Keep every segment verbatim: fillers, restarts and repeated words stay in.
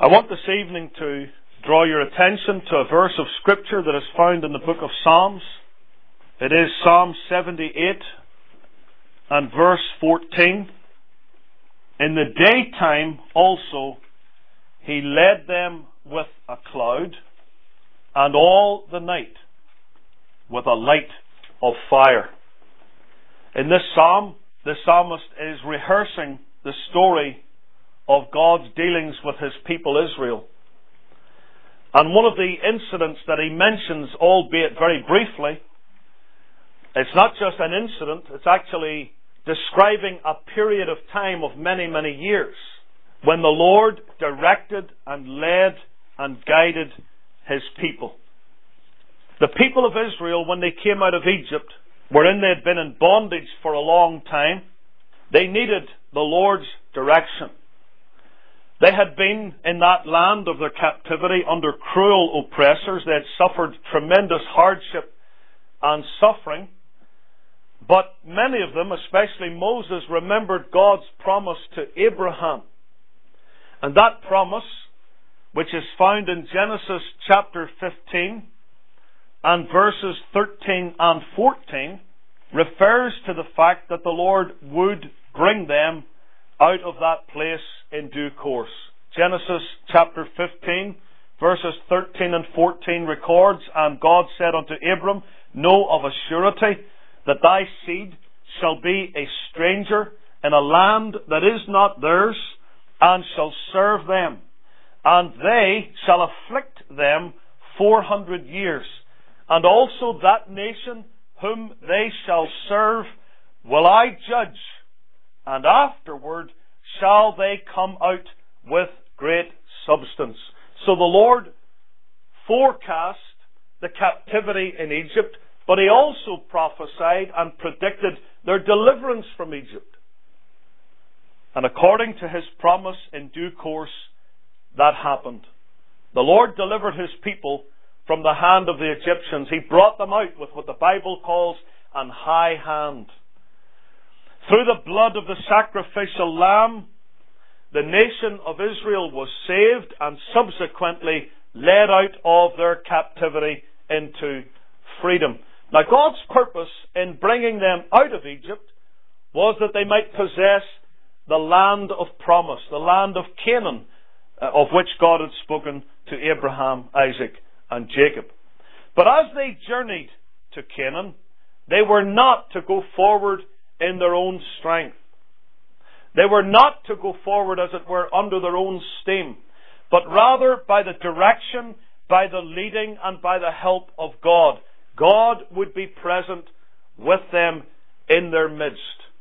I want this evening to draw your attention to a verse of Scripture that is found in the book of Psalms. It is Psalm seventy-eight and verse fourteen. In the daytime also he led them with a cloud, and all the night with a light of fire. In this psalm, the psalmist is rehearsing the story of God's dealings with His people Israel. And one of the incidents that he mentions, albeit very briefly, it's not just an incident, it's actually describing a period of time of many, many years when the Lord directed and led and guided His people. The people of Israel, when they came out of Egypt, wherein they had been in bondage for a long time, they needed the Lord's direction. They had been in that land of their captivity under cruel oppressors. They had suffered tremendous hardship and suffering. But many of them, especially Moses, remembered God's promise to Abraham. And that promise, which is found in Genesis chapter fifteen and verses thirteen and fourteen, refers to the fact that the Lord would bring them out of that place in due course. Genesis chapter fifteen, verses thirteen and fourteen records, "And God said unto Abram, Know of a surety that thy seed shall be a stranger in a land that is not theirs, and shall serve them. And they shall afflict them four hundred years. And also that nation whom they shall serve will I judge, and afterward shall they come out with great substance." So the Lord forecast the captivity in Egypt, but He also prophesied and predicted their deliverance from Egypt. And according to His promise, in due course, that happened. The Lord delivered His people from the hand of the Egyptians. He brought them out with what the Bible calls an high hand. Through the blood of the sacrificial lamb, the nation of Israel was saved and subsequently led out of their captivity into freedom. Now, God's purpose in bringing them out of Egypt was that they might possess the land of promise, the land of Canaan, uh, of which God had spoken to Abraham, Isaac, and Jacob. But as they journeyed to Canaan, they were not to go forward in their own strength. They were not to go forward, as it were, under their own steam, but rather by the direction, by the leading, and by the help of God. God would be present with them in their midst.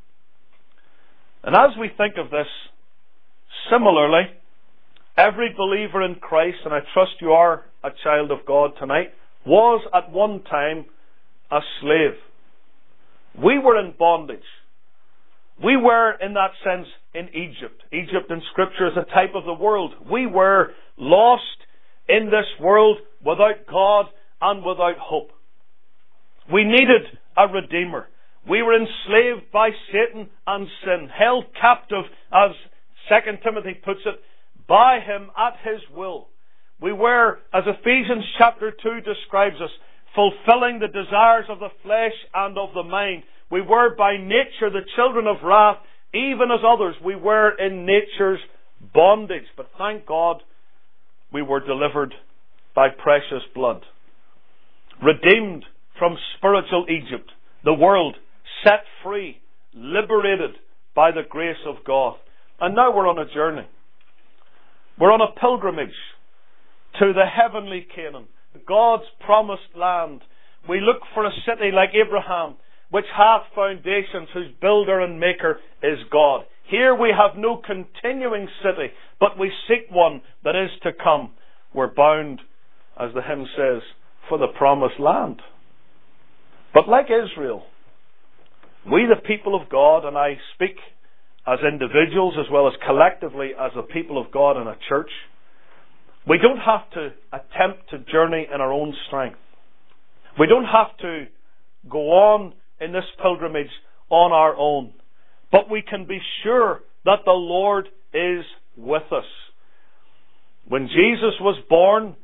And as we think of this, similarly, every believer in Christ, and I trust you are a child of God tonight, was at one time a slave. We were in bondage. We were, in that sense, in Egypt. Egypt in Scripture is a type of the world. We were lost in this world without God and without hope. We needed a Redeemer. We were enslaved by Satan and sin, held captive, as Second Timothy puts it, by him at his will. We were, as Ephesians chapter two describes us, fulfilling the desires of the flesh and of the mind. We were by nature the children of wrath, even as others. We were in nature's bondage. But thank God we were delivered by precious blood. Redeemed from spiritual Egypt. The world set free, liberated by the grace of God. And now we're on a journey. We're on a pilgrimage to the heavenly Canaan, God's promised land. We look for a city like Abraham, which hath foundations, whose builder and maker is God. Here we have no continuing city, but we seek one that is to come. We're bound, as the hymn says, for the promised land. But like Israel, we the people of God, and I speak as individuals as well as collectively as the people of God in a church, we don't have to attempt to journey in our own strength. We don't have to go on in this pilgrimage on our own. But we can be sure that the Lord is with us. When Jesus was born,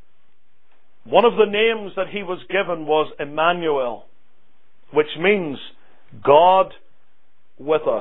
one of the names that he was given was Emmanuel, which means God with us.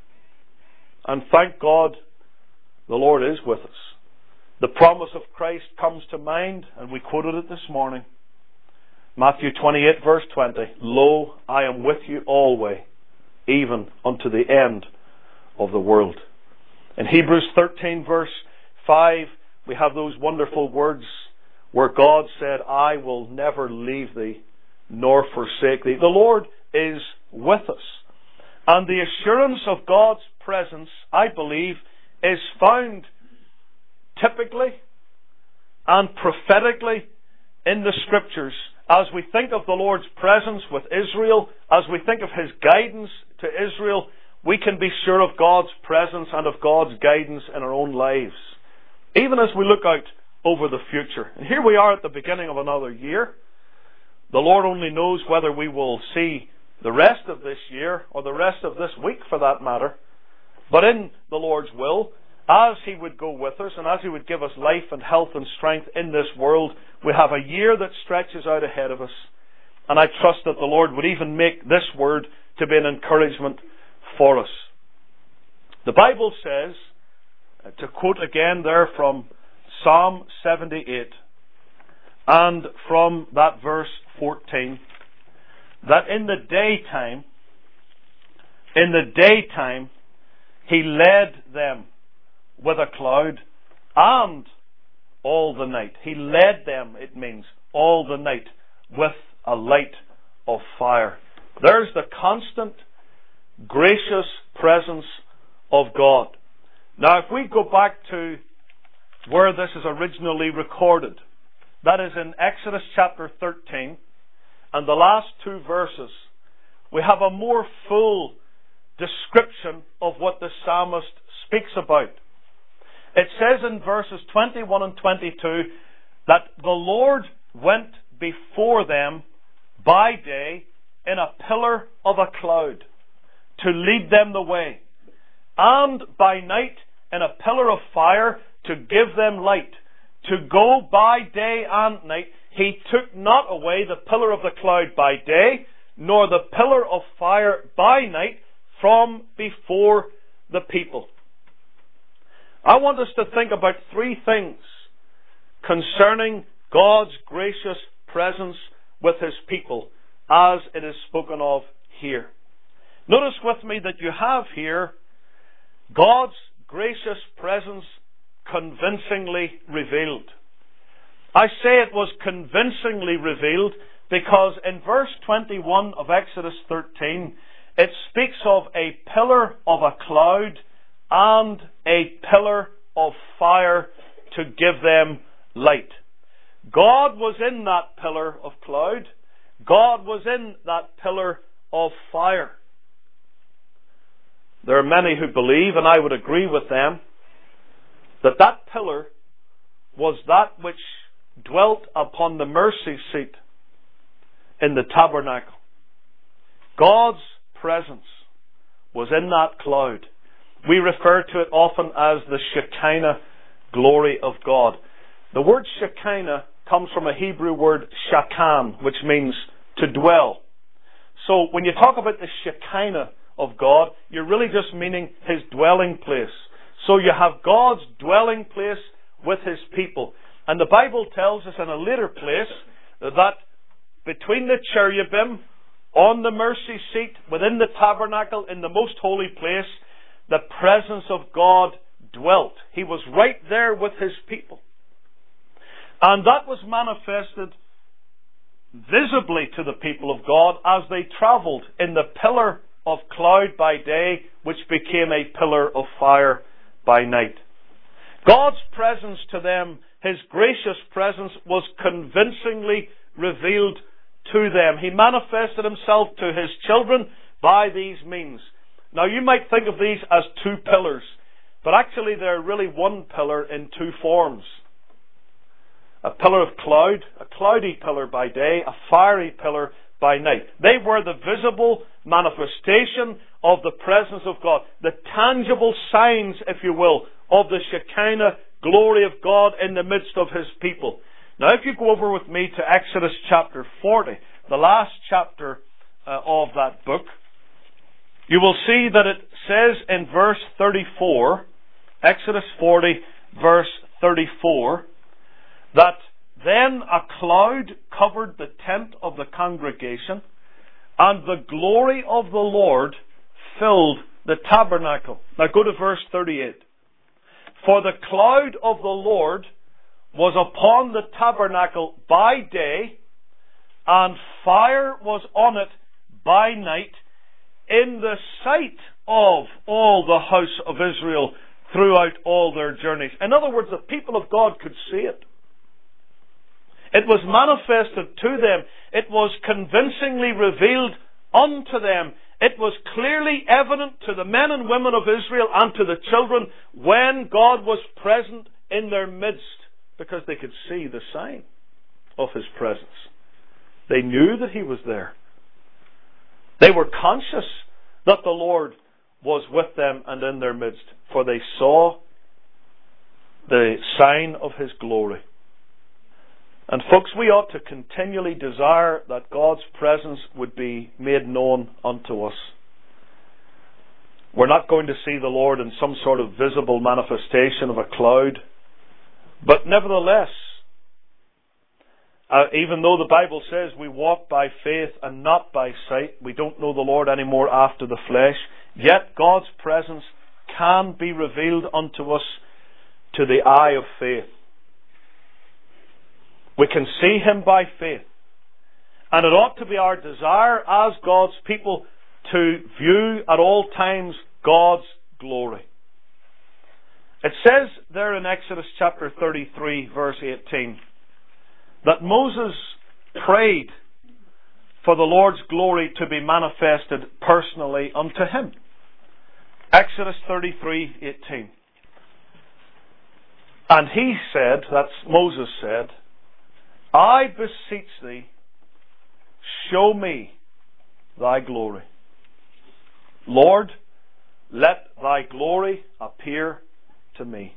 And thank God, the Lord is with us. The promise of Christ comes to mind, and we quoted it this morning. Matthew twenty-eight, verse twenty. Lo, I am with you always, even unto the end of the world. In Hebrews thirteen, verse five, we have those wonderful words where God said, I will never leave thee nor forsake thee. The Lord is with us. And the assurance of God's presence, I believe, is found typically and prophetically in the Scriptures. As we think of the Lord's presence with Israel, as we think of His guidance to Israel, we can be sure of God's presence and of God's guidance in our own lives, even as we look out over the future. And here we are at the beginning of another year. The Lord only knows whether we will see the rest of this year, or the rest of this week for that matter. But in the Lord's will, as He would go with us, and as He would give us life and health and strength in this world, we have a year that stretches out ahead of us. And I trust that the Lord would even make this word to be an encouragement for us. The Bible says, to quote again there from Psalm seventy-eight, and from that verse fourteen, that in the daytime, in the daytime, He led them with a cloud, and all the night. He led them, it means, all the night with a light of fire. There's the constant, gracious presence of God. Now, if we go back to where this is originally recorded, that is in Exodus chapter thirteen, and the last two verses, we have a more full description of what the psalmist speaks about. It says in verses twenty-one and twenty-two that the Lord went before them by day in a pillar of a cloud to lead them the way, and by night in a pillar of fire to give them light. To go by day and night. He took not away the pillar of the cloud by day, nor the pillar of fire by night from before the people. I want us to think about three things concerning God's gracious presence with His people, as it is spoken of here. Notice with me that you have here God's gracious presence convincingly revealed. I say it was convincingly revealed because in verse twenty-one of Exodus thirteen, it speaks of a pillar of a cloud and a pillar of fire to give them light. God was in that pillar of cloud. God was in that pillar of fire. There are many who believe, and I would agree with them, that that pillar was that which dwelt upon the mercy seat in the tabernacle. God's presence was in that cloud. We refer to it often as the Shekinah glory of God. The word Shekinah comes from a Hebrew word shakan, which means to dwell. So when you talk about the Shekinah of God, you're really just meaning His dwelling place. So you have God's dwelling place with His people. And the Bible tells us in a later place that between the cherubim, on the mercy seat, within the tabernacle, in the most holy place, the presence of God dwelt. He was right there with His people. And that was manifested visibly to the people of God as they travelled in the pillar of cloud by day, which became a pillar of fire by night. God's presence to them, His gracious presence, was convincingly revealed to them. He manifested Himself to His children by these means. Now you might think of these as two pillars, but actually they're really one pillar in two forms. A pillar of cloud, a cloudy pillar by day, a fiery pillar by night. They were the visible manifestation of the presence of God, the tangible signs, if you will, of the Shekinah glory of God in the midst of His people. Now if you go over with me to Exodus chapter forty, the last chapter uh, of that book, you will see that it says in verse thirty-four, Exodus forty, verse thirty-four, that then a cloud covered the tent of the congregation, and the glory of the Lord filled the tabernacle. Now go to verse thirty-eight. For the cloud of the Lord was upon the tabernacle by day, and fire was on it by night, in the sight of all the house of Israel throughout all their journeys. In other words, the people of God could see it. It was manifested to them. It was convincingly revealed unto them. It was clearly evident to the men and women of Israel and to the children when God was present in their midst, because they could see the sign of His presence. They knew that He was there. They were conscious that the Lord was with them and in their midst, for they saw the sign of His glory. And folks, we ought to continually desire that God's presence would be made known unto us. We're not going to see the Lord in some sort of visible manifestation of a cloud, but nevertheless, uh, even though the Bible says we walk by faith and not by sight, we don't know the Lord anymore after the flesh, yet God's presence can be revealed unto us to the eye of faith. We can see Him by faith. And it ought to be our desire as God's people to view at all times God's glory. It says there in Exodus chapter thirty-three, verse eighteen, that Moses prayed for the Lord's glory to be manifested personally unto him. Exodus thirty-three, eighteen. And he said, that's Moses said, I beseech thee, show me thy glory. Lord, let thy glory appear to me.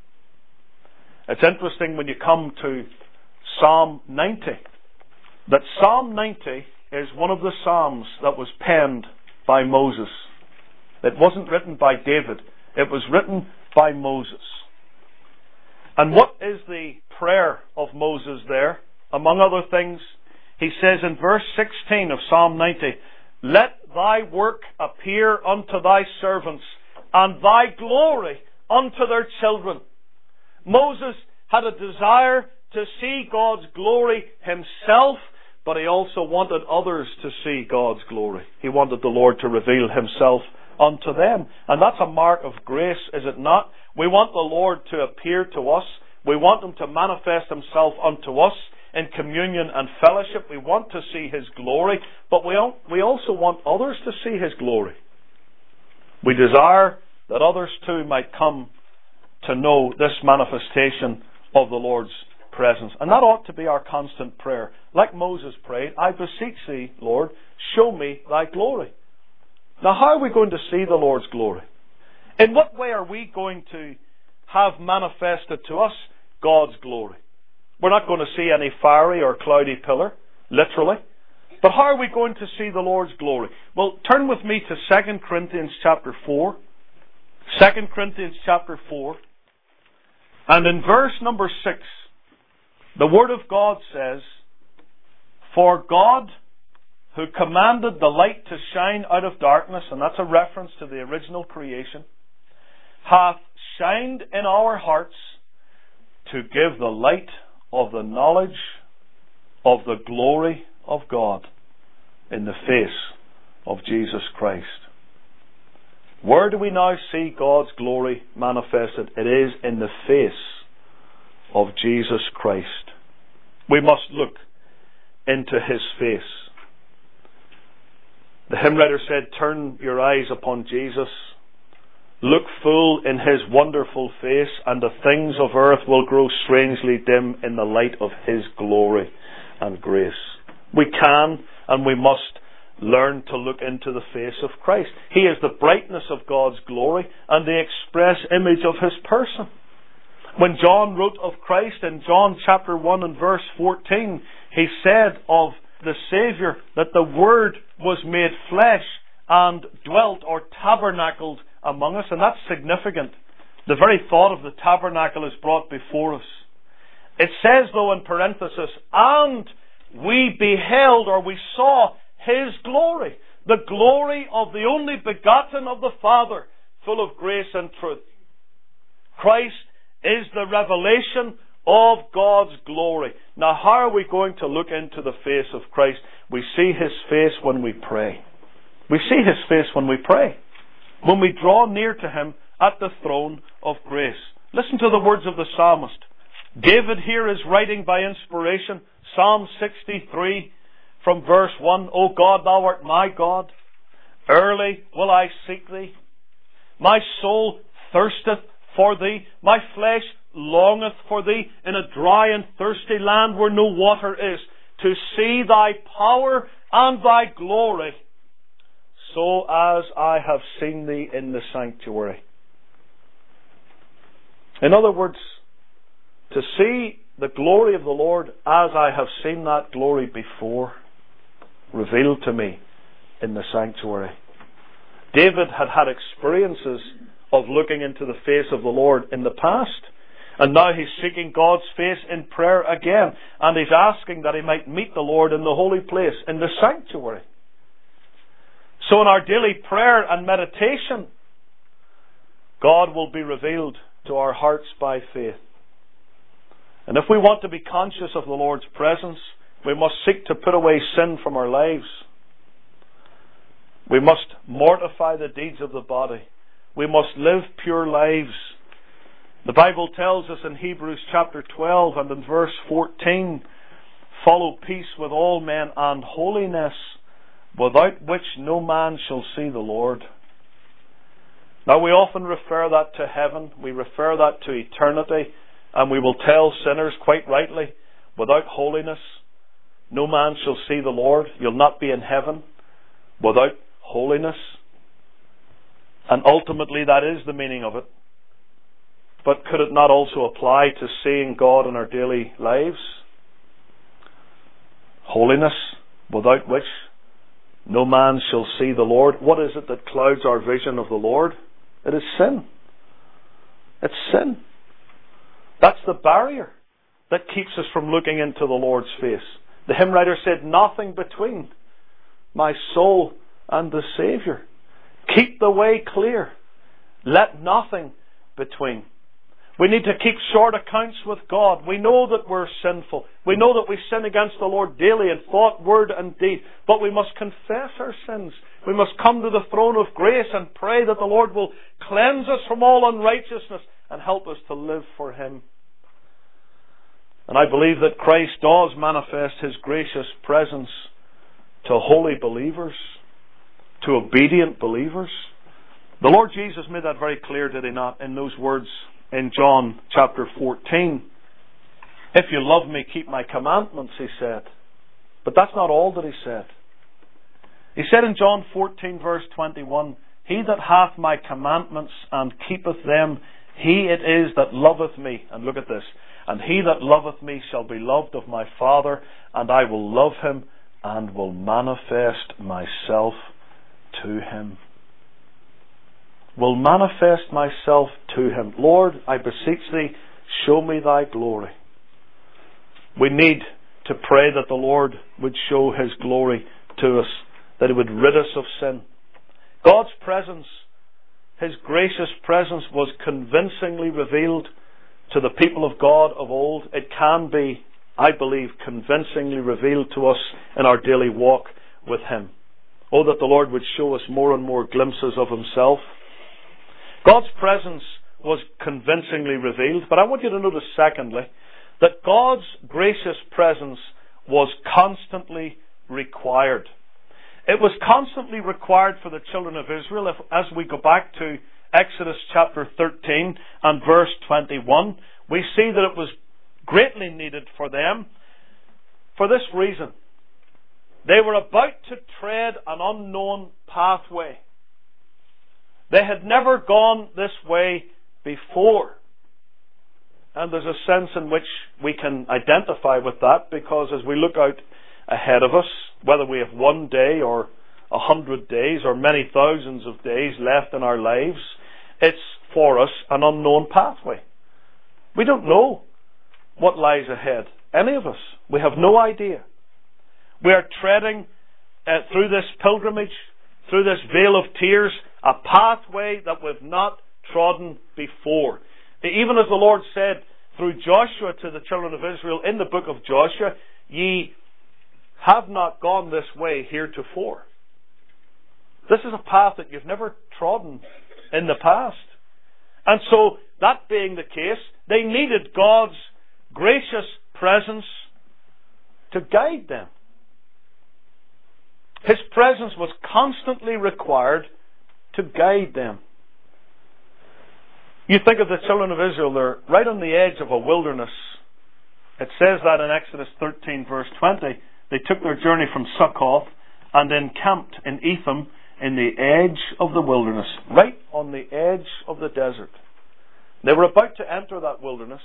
It's interesting when you come to Psalm ninety, that Psalm ninety is one of the Psalms that was penned by Moses. It wasn't written by David. It was written by Moses. And what is the prayer of Moses there? Among other things, he says in verse sixteen of Psalm ninety, let thy work appear unto thy servants, and thy glory unto their children. Moses had a desire to see God's glory himself, but he also wanted others to see God's glory. He wanted the Lord to reveal Himself unto them. And that's a mark of grace, is it not? We want the Lord to appear to us. We want Him to manifest Himself unto us in communion and fellowship. We want to see His glory, but we we also want others to see His glory. We desire that others too might come to know this manifestation of the Lord's presence. And that ought to be our constant prayer. Like Moses prayed, I beseech thee, Lord, show me thy glory. Now, how are we going to see the Lord's glory? In what way are we going to have manifested to us God's glory? We're not going to see any fiery or cloudy pillar, literally. But how are we going to see the Lord's glory? Well, turn with me to Second Corinthians chapter four. Second Corinthians chapter four. And in verse number six, the Word of God says, for God, who commanded the light to shine out of darkness, and that's a reference to the original creation, hath shined in our hearts to give the light of the knowledge of the glory of God in the face of Jesus Christ. Where do we now see God's glory manifested? It is in the face of Jesus Christ. We must look into His face. The hymn writer said, turn your eyes upon Jesus, look full in His wonderful face, and the things of earth will grow strangely dim in the light of His glory and grace. We can and we must learn to look into the face of Christ. He is the brightness of God's glory and the express image of His person. When John wrote of Christ in John chapter one and verse fourteen, he said of the Saviour that the Word was made flesh and dwelt or tabernacled among us. And that's significant. The very thought of the tabernacle is brought before us. It says, though, in parenthesis, and we beheld or we saw His glory, the glory of the only begotten of the Father, full of grace and truth. Christ is the revelation of God's glory. Now, how are we going to look into the face of Christ? We see His face when we pray. We see His face when we pray. When we draw near to Him at the throne of grace. Listen to the words of the psalmist. David here is writing by inspiration. Psalm sixty-three from verse one. O God, Thou art my God. Early will I seek Thee. My soul thirsteth for Thee. My flesh longeth for Thee in a dry and thirsty land where no water is, to see Thy power and Thy glory, so as I have seen Thee in the sanctuary. In other words, to see the glory of the Lord as I have seen that glory before, revealed to me in the sanctuary. David had had experiences of looking into the face of the Lord in the past. And now he's seeking God's face in prayer again. And he's asking that he might meet the Lord in the holy place, in the sanctuary. So in our daily prayer and meditation, God will be revealed to our hearts by faith. And if we want to be conscious of the Lord's presence, we must seek to put away sin from our lives. We must mortify the deeds of the body. We must live pure lives. The Bible tells us in Hebrews chapter twelve and in verse fourteen, follow peace with all men and holiness, without which no man shall see the Lord. Now we often refer that to heaven, we refer that to eternity, and we will tell sinners quite rightly, without holiness, no man shall see the Lord. You'll not be in heaven without holiness. And ultimately that is the meaning of it. But could it not also apply to seeing God in our daily lives? Holiness, without which no man shall see the Lord. What is it that clouds our vision of the Lord? It is sin. It's sin. That's the barrier that keeps us from looking into the Lord's face. The hymn writer said, nothing between my soul and the Saviour. Keep the way clear. Let nothing between. We need to keep short accounts with God. We know that we're sinful. We know that we sin against the Lord daily in thought, word and deed. But we must confess our sins. We must come to the throne of grace and pray that the Lord will cleanse us from all unrighteousness and help us to live for Him. And I believe that Christ does manifest His gracious presence to holy believers, to obedient believers. The Lord Jesus made that very clear, did He not, in those words in John chapter fourteen. If you love me, keep my commandments, He said. But that's not all that He said. He said in John fourteen verse twenty-one, he that hath my commandments and keepeth them, he it is that loveth me. And look at this. And he that loveth me shall be loved of my Father, and I will love him and will manifest myself to him. Will manifest myself to him. Lord, I beseech thee, show me thy glory. We need to pray that the Lord would show His glory to us, that He would rid us of sin. God's presence, His gracious presence, was convincingly revealed to the people of God of old. It can be, I believe, convincingly revealed to us in our daily walk with Him. Oh, that the Lord would show us more and more glimpses of Himself. God's presence was convincingly revealed, but I want you to notice, secondly, that God's gracious presence was constantly required. It was constantly required for the children of Israel. If, as we go back to Exodus chapter thirteen and verse twenty-one, we see that it was greatly needed for them for this reason. They were about to tread an unknown pathway. They had never gone this way before. And there's a sense in which we can identify with that, because as we look out ahead of us, whether we have one day or a hundred days or many thousands of days left in our lives, it's for us an unknown pathway. We don't know what lies ahead. Any of us. We have no idea. We are treading uh, through this pilgrimage, through this vale of tears, a pathway that we've not trodden before. Even as the Lord said through Joshua to the children of Israel in the book of Joshua, ye have not gone this way heretofore. This is a path that you've never trodden in the past. And so, that being the case, they needed God's gracious presence to guide them. His presence was constantly required to guide them. You think of the children of Israel, they're right on the edge of a wilderness. It says that in Exodus thirteen verse twenty. They took their journey from Succoth and encamped in Etham in the edge of the wilderness, right on the edge of the desert. They were about to enter that wilderness.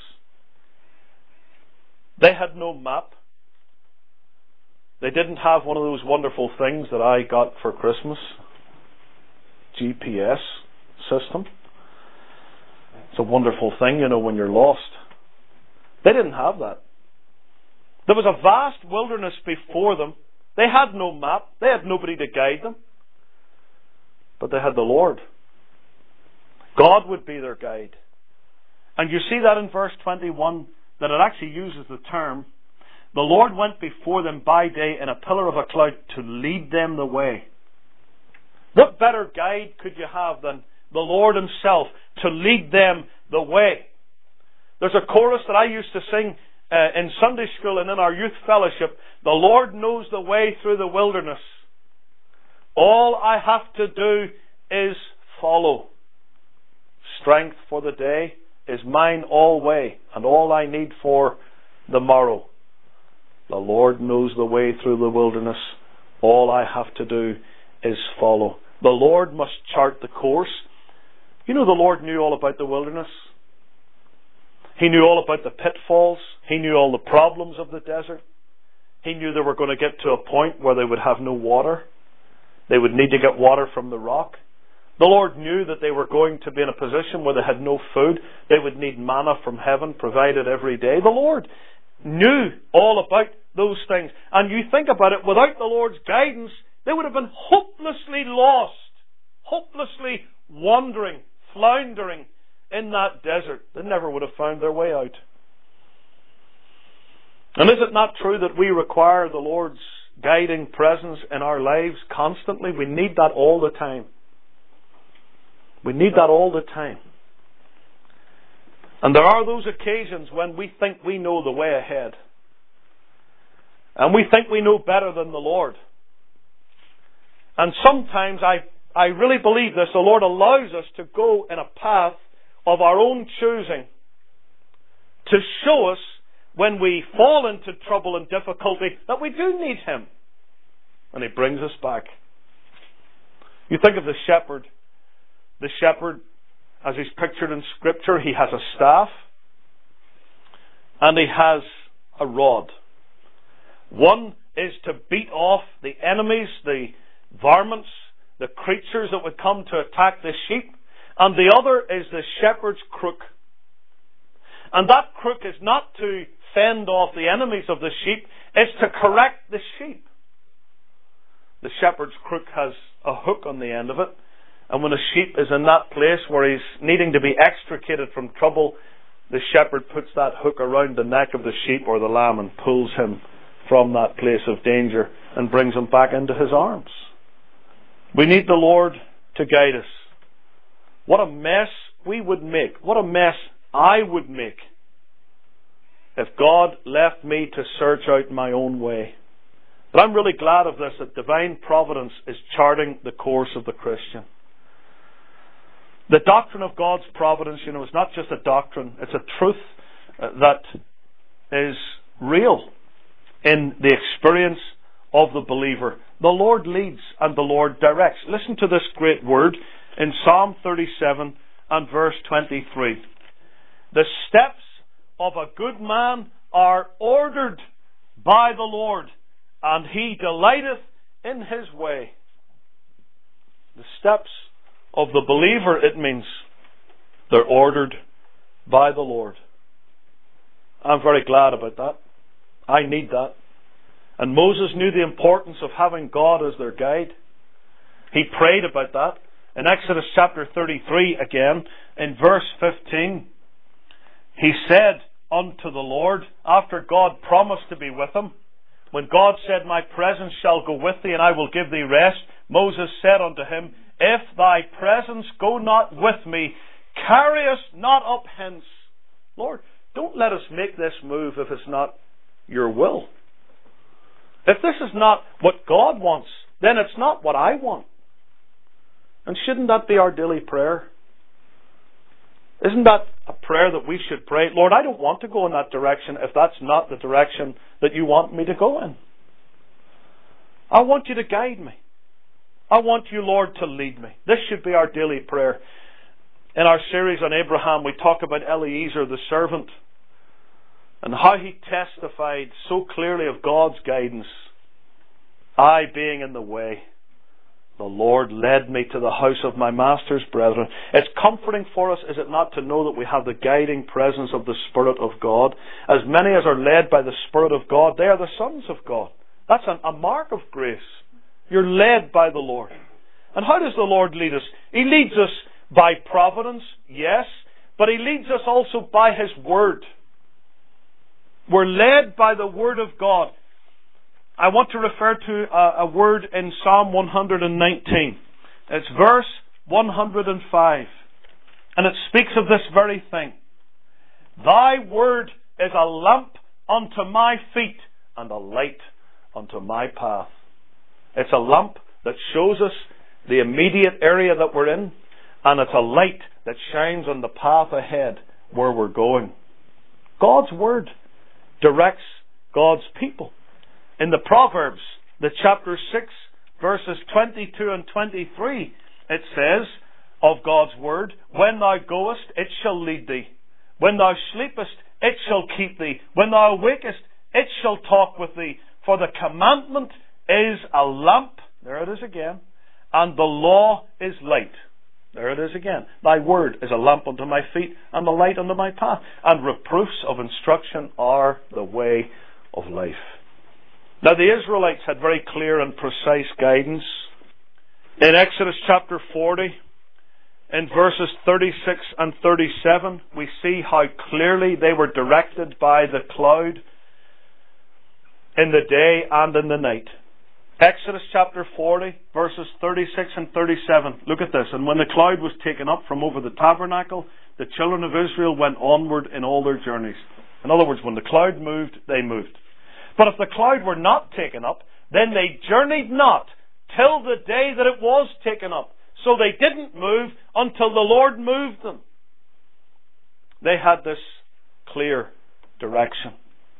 They had no map. They didn't have one of those wonderful things that I got for Christmas. G P S system. It's a wonderful thing, you know, when you're lost. They didn't have that. There was a vast wilderness before them. They had no map. They had nobody to guide them. But they had the Lord. God would be their guide. And you see that in verse twenty-one, that it actually uses the term, the Lord went before them by day in a pillar of a cloud to lead them the way. What better guide could you have than the Lord Himself to lead them the way? There's a chorus that I used to sing uh, in Sunday school and in our youth fellowship. The Lord knows the way through the wilderness. All I have to do is follow. Strength for the day is mine alway, and all I need for the morrow. The Lord knows the way through the wilderness. All I have to do is follow. The Lord must chart the course. You know, the Lord knew all about the wilderness. He knew all about the pitfalls. He knew all the problems of the desert. He knew they were going to get to a point where they would have no water. They would need to get water from the rock. The Lord knew that they were going to be in a position where they had no food. They would need manna from heaven provided every day. The Lord knew all about those things. And you think about it, without the Lord's guidance, they would have been hopelessly lost, hopelessly wandering, floundering in that desert. They never would have found their way out. And is it not true that we require the Lord's guiding presence in our lives constantly? We need that all the time. We need that all the time. And there are those occasions when we think we know the way ahead. And we think we know better than the Lord. And sometimes I, I really believe this, the Lord allows us to go in a path of our own choosing to show us when we fall into trouble and difficulty that we do need Him. And He brings us back. You think of the shepherd. The shepherd, as he's pictured in Scripture, he has a staff and he has a rod. One is to beat off the enemies, the varmints, the creatures that would come to attack the sheep, and the other is the shepherd's crook. And that crook is not to fend off the enemies of the sheep, it's to correct the sheep. The shepherd's crook has a hook on the end of it. And when a sheep is in that place where he's needing to be extricated from trouble, the shepherd puts that hook around the neck of the sheep or the lamb and pulls him from that place of danger and brings him back into His arms. We need the Lord to guide us. What a mess we would make. What a mess I would make if God left me to search out my own way. But I'm really glad of this, that divine providence is charting the course of the Christian. The doctrine of God's providence, you know, is not just a doctrine. It's a truth uh, that is real in the experience of the believer. The Lord leads and the Lord directs. Listen to this great word in Psalm thirty-seven and verse twenty-three. The steps of a good man are ordered by the Lord, and he delighteth in his way. The steps of the believer, it means, they're ordered by the Lord. I'm very glad about that. I need that. And Moses knew the importance of having God as their guide. He prayed about that. In Exodus chapter thirty-three again, in verse fifteen, he said unto the Lord, after God promised to be with him, when God said, my presence shall go with thee, and I will give thee rest, Moses said unto him, if thy presence go not with me, carry us not up hence. Lord, don't let us make this move if it's not your will. If this is not what God wants, then it's not what I want. And shouldn't that be our daily prayer? Isn't that a prayer that we should pray? Lord, I don't want to go in that direction if that's not the direction that you want me to go in. I want you to guide me. I want you, Lord, to lead me. This should be our daily prayer. In our series on Abraham, we talk about Eliezer, the servant, and how he testified so clearly of God's guidance. I being in the way, the Lord led me to the house of my master's brethren. It's comforting for us, is it not, to know that we have the guiding presence of the Spirit of God. As many as are led by the Spirit of God, they are the sons of God. That's an, a mark of grace. You're led by the Lord. And how does the Lord lead us? He leads us by providence, yes, but He leads us also by His Word. We're led by the Word of God. I want to refer to a, a word in Psalm one hundred nineteen. It's verse one hundred five. And it speaks of this very thing. Thy word is a lamp unto my feet and a light unto my path. It's a lamp that shows us the immediate area that we're in, and it's a light that shines on the path ahead where we're going. God's word directs God's people. In the Proverbs, the chapter six, verses twenty-two and twenty-three, it says of God's word, when thou goest, it shall lead thee. When thou sleepest, it shall keep thee. When thou awakest, it shall talk with thee. For the commandment is a lamp, there it is again, and the law is light. There it is again. Thy word is a lamp unto my feet and a light unto my path. And reproofs of instruction are the way of life. Now the Israelites had very clear and precise guidance. In Exodus chapter forty, in verses thirty-six and thirty-seven, we see how clearly they were directed by the cloud in the day and in the night. Exodus chapter forty, verses thirty-six and thirty-seven. Look at this. And when the cloud was taken up from over the tabernacle, the children of Israel went onward in all their journeys. In other words, when the cloud moved, they moved. But if the cloud were not taken up, then they journeyed not till the day that it was taken up. So they didn't move until the Lord moved them. They had this clear direction.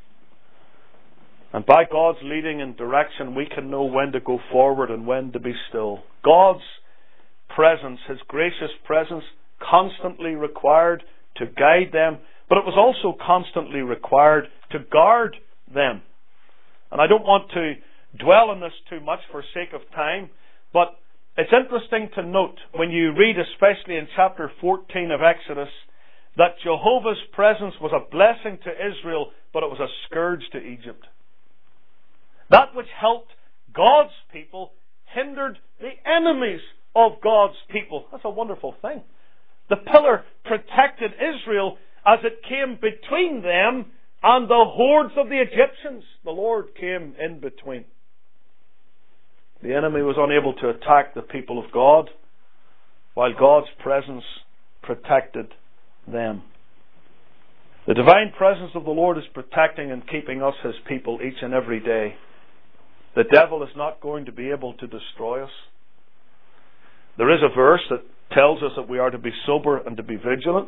And by God's leading and direction, we can know when to go forward and when to be still. God's presence, His gracious presence, constantly required to guide them, but it was also constantly required to guard them. And I don't want to dwell on this too much for sake of time, but it's interesting to note when you read, especially in chapter fourteen of Exodus, that Jehovah's presence was a blessing to Israel, but it was a scourge to Egypt. That which helped God's people hindered the enemies of God's people. That's a wonderful thing. The pillar protected Israel as it came between them and the hordes of the Egyptians. The Lord came in between. The enemy was unable to attack the people of God, while God's presence protected them. The divine presence of the Lord is protecting and keeping us, His people, each and every day. The devil is not going to be able to destroy us. There is a verse that tells us that we are to be sober and to be vigilant,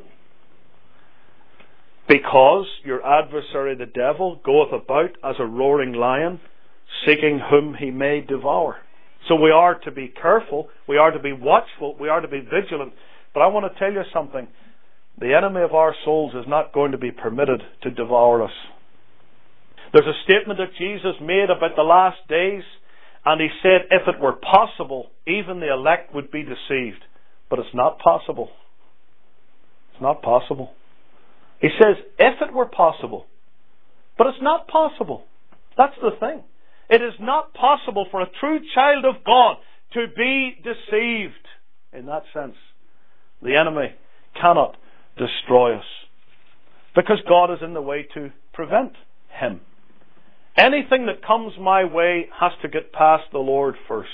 because your adversary the devil goeth about as a roaring lion, seeking whom he may devour. So we are to be careful, we are to be watchful, we are to be vigilant. But I want to tell you something. The enemy of our souls is not going to be permitted to devour us. There's a statement that Jesus made about the last days, and he said if it were possible, even the elect would be deceived. But it's not possible. It's not possible. He says if it were possible. But it's not possible. That's the thing. It is not possible for a true child of God to be deceived. In that sense, the enemy cannot destroy us, because God is in the way to prevent him. Anything that comes my way has to get past the Lord first.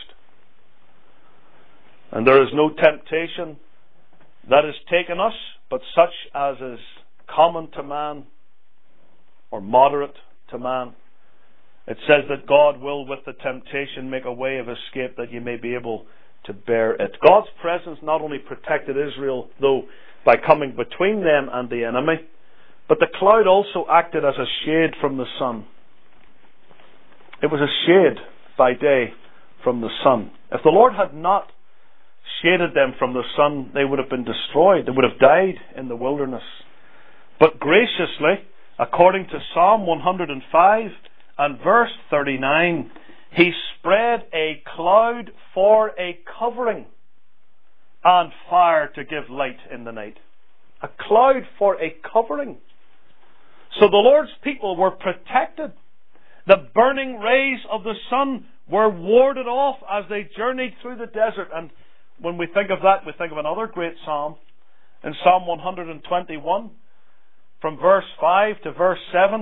And there is no temptation that has taken us, but such as is common to man, or moderate to man. It says that God will, with the temptation, make a way of escape that you may be able to bear it. God's presence not only protected Israel, though, by coming between them and the enemy, but the cloud also acted as a shade from the sun. It was a shade by day from the sun. If the Lord had not shaded them from the sun, they would have been destroyed. They would have died in the wilderness. But graciously, according to Psalm one hundred five and verse thirty-nine, He spread a cloud for a covering and fire to give light in the night. A cloud for a covering. So the Lord's people were protected. The burning rays of the sun were warded off as they journeyed through the desert. And when we think of that, we think of another great psalm. In Psalm one hundred twenty-one, from verse five to verse seven,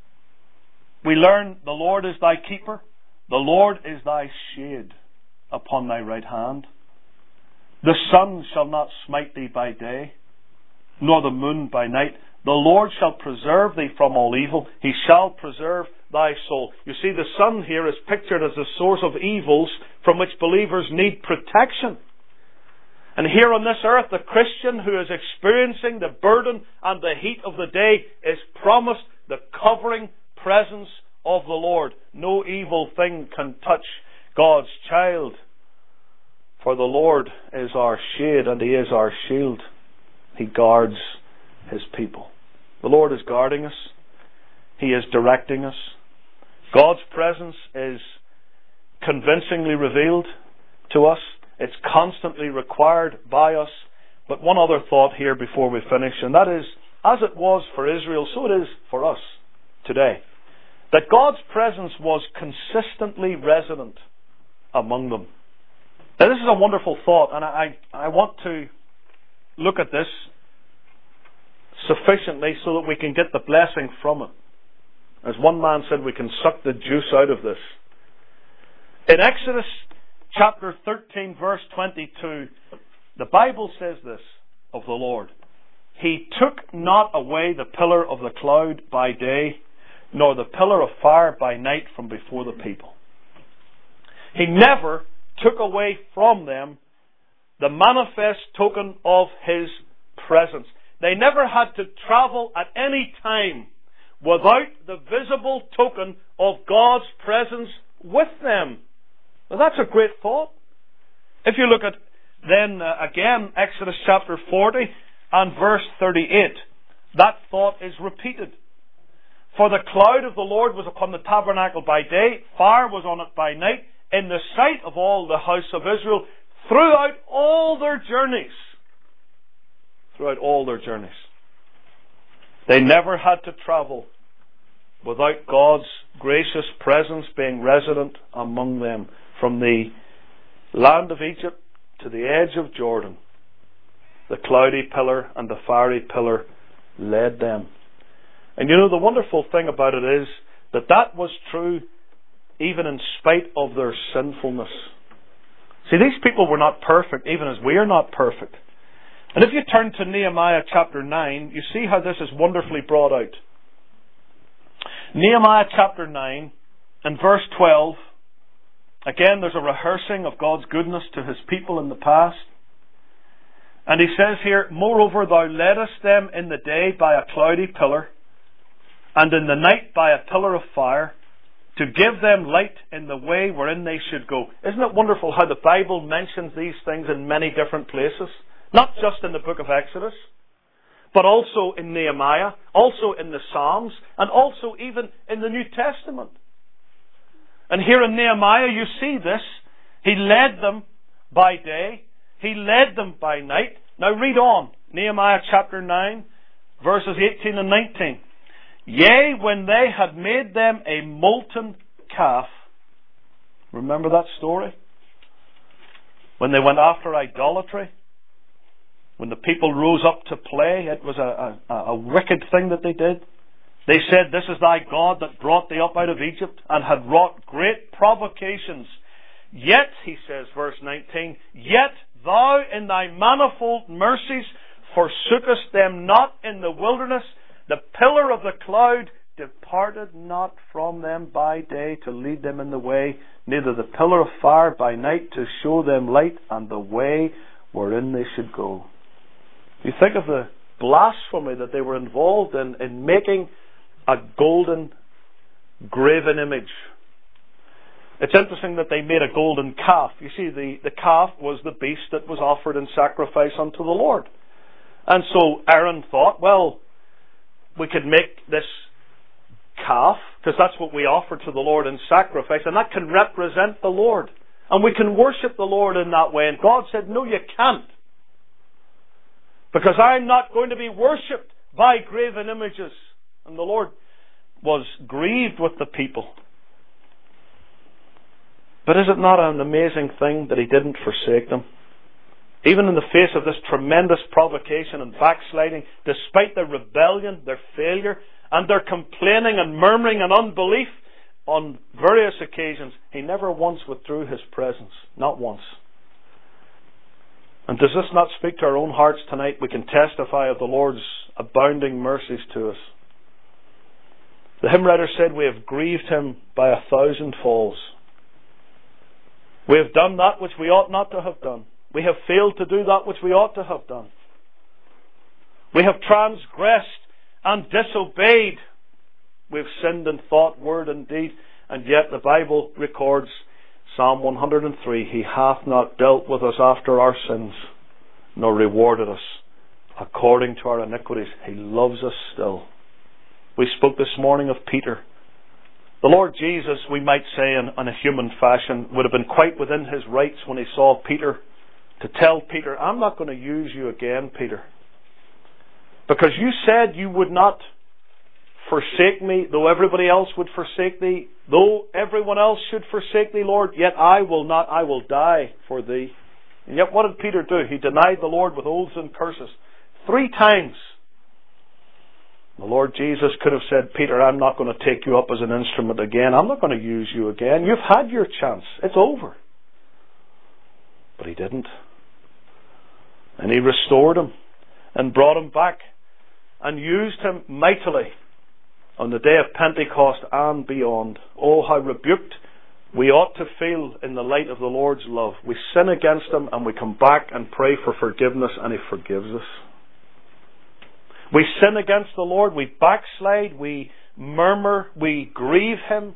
we learn, the Lord is thy keeper. The Lord is thy shade upon thy right hand. The sun shall not smite thee by day, nor the moon by night. The Lord shall preserve thee from all evil. He shall preserve thy soul. You see, the sun here is pictured as the source of evils from which believers need protection. And here on this earth, the Christian who is experiencing the burden and the heat of the day is promised the covering presence of the Lord. No evil thing can touch God's child, for the Lord is our shade and He is our shield. He guards His people. The Lord is guarding us. He is directing us. God's presence is convincingly revealed to us. It's constantly required by us. But one other thought here before we finish, and that is, as it was for Israel, so it is for us today. That God's presence was consistently resident among them. Now this is a wonderful thought, and I, I want to look at this sufficiently so that we can get the blessing from it. As one man said, we can suck the juice out of this. In Exodus chapter thirteen, verse twenty-two, the Bible says this of the Lord: He took not away the pillar of the cloud by day, nor the pillar of fire by night from before the people. He never took away from them the manifest token of His presence. They never had to travel at any time without the visible token of God's presence with them. Now that's a great thought. If you look at then uh, again Exodus chapter forty and verse thirty-eight, that thought is repeated. For the cloud of the Lord was upon the tabernacle by day, fire was on it by night, in the sight of all the house of Israel, throughout all their journeys. Throughout all their journeys. They never had to travel without God's gracious presence being resident among them. From the land of Egypt to the edge of Jordan, the cloudy pillar and the fiery pillar led them. And you know, the wonderful thing about it is that that was true even in spite of their sinfulness. See, these people were not perfect, even as we are not perfect. And if you turn to Nehemiah chapter nine, you see how this is wonderfully brought out. Nehemiah chapter nine and verse twelve. Again, there's a rehearsing of God's goodness to His people in the past. And he says here, Moreover, thou leddest them in the day by a cloudy pillar, and in the night by a pillar of fire, to give them light in the way wherein they should go. Isn't it wonderful how the Bible mentions these things in many different places? Not just in the book of Exodus, but also in Nehemiah, also in the Psalms, and also even in the New Testament. And here in Nehemiah you see this. He led them by day. He led them by night. Now read on. Nehemiah chapter nine, verses eighteen and nineteen. Yea, when they had made them a molten calf. Remember that story? When they went after idolatry. When the people rose up to play, it was a, a, a wicked thing that they did. They said, This is thy God that brought thee up out of Egypt, and had wrought great provocations. Yet, he says, verse nineteen, Yet thou in thy manifold mercies forsookest them not in the wilderness. The pillar of the cloud departed not from them by day to lead them in the way, neither the pillar of fire by night to show them light and the way wherein they should go. You think of the blasphemy that they were involved in, in making a golden graven image. It's interesting that they made a golden calf. You see, the, the calf was the beast that was offered in sacrifice unto the Lord. And so Aaron thought, well, we could make this calf, because that's what we offer to the Lord in sacrifice, and that can represent the Lord. And we can worship the Lord in that way. And God said, no, you can't. Because I'm not going to be worshipped by graven images. And the Lord was grieved with the people. But is it not an amazing thing that He didn't forsake them? Even in the face of this tremendous provocation and backsliding, despite their rebellion, their failure, and their complaining and murmuring and unbelief, on various occasions, He never once withdrew His presence. Not once. And does this not speak to our own hearts tonight? We can testify of the Lord's abounding mercies to us. The hymn writer said, we have grieved Him by a thousand falls. We have done that which we ought not to have done. We have failed to do that which we ought to have done. We have transgressed and disobeyed. We have sinned in thought, word, and deed. And yet the Bible records, Psalm one hundred three, He hath not dealt with us after our sins, nor rewarded us according to our iniquities. He loves us still. We spoke this morning of Peter. The Lord Jesus, we might say in, in a human fashion, would have been quite within His rights when He saw Peter, to tell Peter, I'm not going to use you again, Peter. Because you said you would not forsake me, though everybody else would forsake thee. Though everyone else should forsake thee, Lord, yet I will not, I will die for thee. And yet what did Peter do? He denied the Lord with oaths and curses. Three times. The Lord Jesus could have said, Peter, I'm not going to take you up as an instrument again. I'm not going to use you again. You've had your chance. It's over. But He didn't. And He restored him and brought him back and used him mightily on the day of Pentecost and beyond. Oh, how rebuked we ought to feel in the light of the Lord's love. We sin against Him and we come back and pray for forgiveness, and He forgives us. We sin against the Lord, we backslide, we murmur, we grieve Him,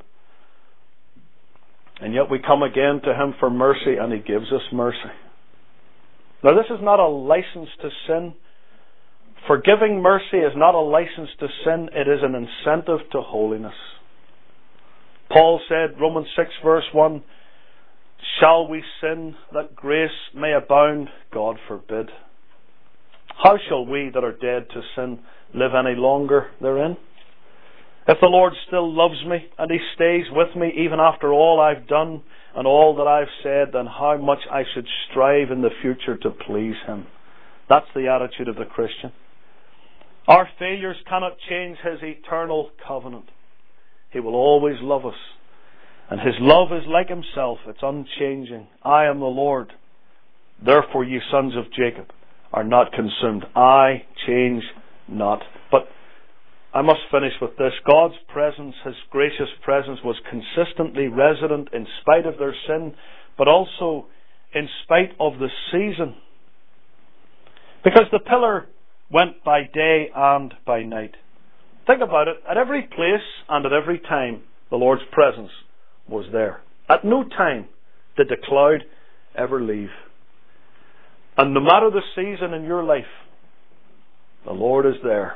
and yet we come again to Him for mercy, and He gives us mercy. Now, this is not a license to sin. Forgiving mercy is not a license to sin. It is an incentive to holiness. Paul said, Romans six verse one, shall we sin that grace may abound? God forbid. How shall we that are dead to sin live any longer therein? If the Lord still loves me and He stays with me even after all I've done and all that I've said, then how much I should strive in the future to please Him. That's the attitude of the Christian. Our failures cannot change His eternal covenant. He will always love us. And His love is like Himself. It's unchanging. I am the Lord. Therefore, ye sons of Jacob are not consumed. I change not. But I must finish with this. God's presence, His gracious presence, was consistently resident in spite of their sin, but also in spite of the season. Because the pillar went by day and by night. Think about it. At every place and at every time, the Lord's presence was there. At no time did the cloud ever leave. And no matter the season in your life, The Lord is there.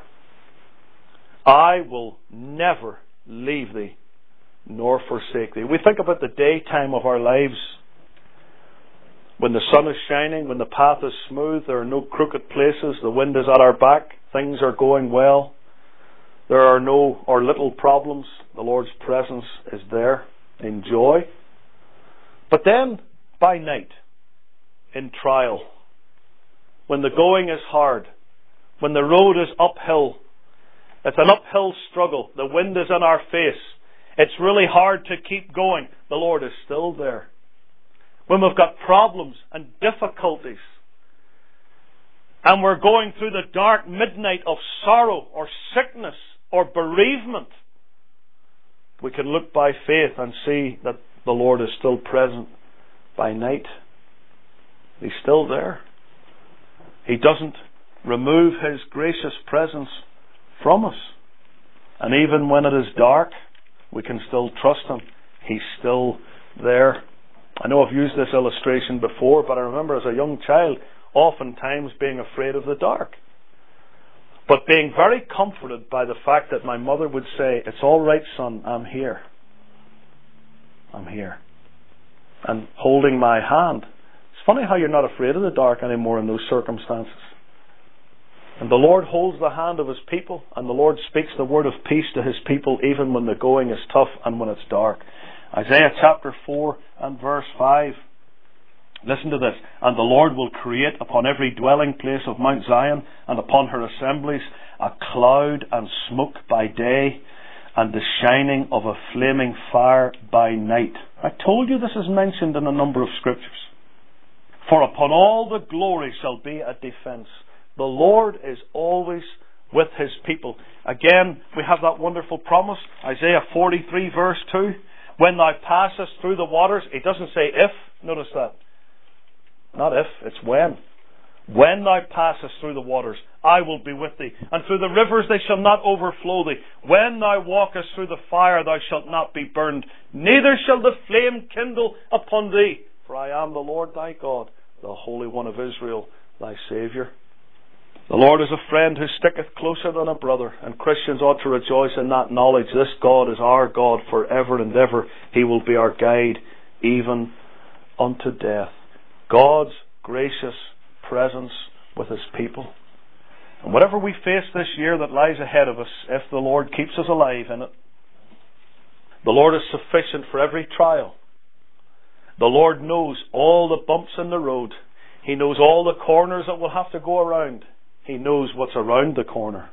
I will never leave thee nor forsake thee. We think about the daytime of our lives, when the sun is shining, when the path is smooth, there are no crooked places, the wind is at our back, things are going well, there are no or little problems, the Lord's presence is there in joy. But then, by night, in trial, when the going is hard, when the road is uphill, it's an uphill struggle, the wind is in our face, it's really hard to keep going, the Lord is still there. When we've got problems and difficulties, and we're going through the dark midnight of sorrow or sickness or bereavement, we can look by faith and see that the Lord is still present by night. He's still there. He doesn't remove His gracious presence from us. And even when it is dark, we can still trust Him. He's still there. I know I've used this illustration before, but I remember as a young child oftentimes being afraid of the dark, but being very comforted by the fact that my mother would say, "It's all right, son, I'm here. I'm here." And holding my hand. It's funny how you're not afraid of the dark anymore in those circumstances. And the Lord holds the hand of His people, and the Lord speaks the word of peace to His people even when the going is tough and when it's dark. Isaiah chapter four and verse five. Listen to this. "And the Lord will create upon every dwelling place of Mount Zion and upon her assemblies a cloud and smoke by day, and the shining of a flaming fire by night." I told you this is mentioned in a number of scriptures. "For upon all the glory shall be a defense." The Lord is always with His people. Again, we have that wonderful promise, Isaiah forty-three verse two. "When thou passest through the waters," He doesn't say if, notice that. Not if, it's when. "When thou passest through the waters, I will be with thee. And through the rivers they shall not overflow thee. When thou walkest through the fire, thou shalt not be burned. Neither shall the flame kindle upon thee. For I am the Lord thy God, the Holy One of Israel, thy Saviour." The Lord is a friend who sticketh closer than a brother, and Christians ought to rejoice in that knowledge. This God is our God forever and ever. He will be our guide even unto death. God's gracious presence with His people. And whatever we face this year that lies ahead of us, if the Lord keeps us alive in it, the Lord is sufficient for every trial. The Lord knows all the bumps in the road. He knows all the corners that we'll have to go around. He knows what's around the corner.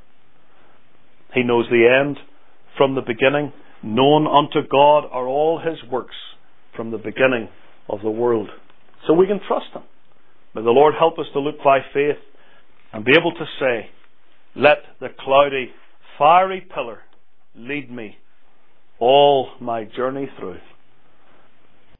He knows the end from the beginning. Known unto God are all His works from the beginning of the world. So we can trust Him. May the Lord help us to look by faith and be able to say, "Let the cloudy, fiery pillar lead me all my journey through."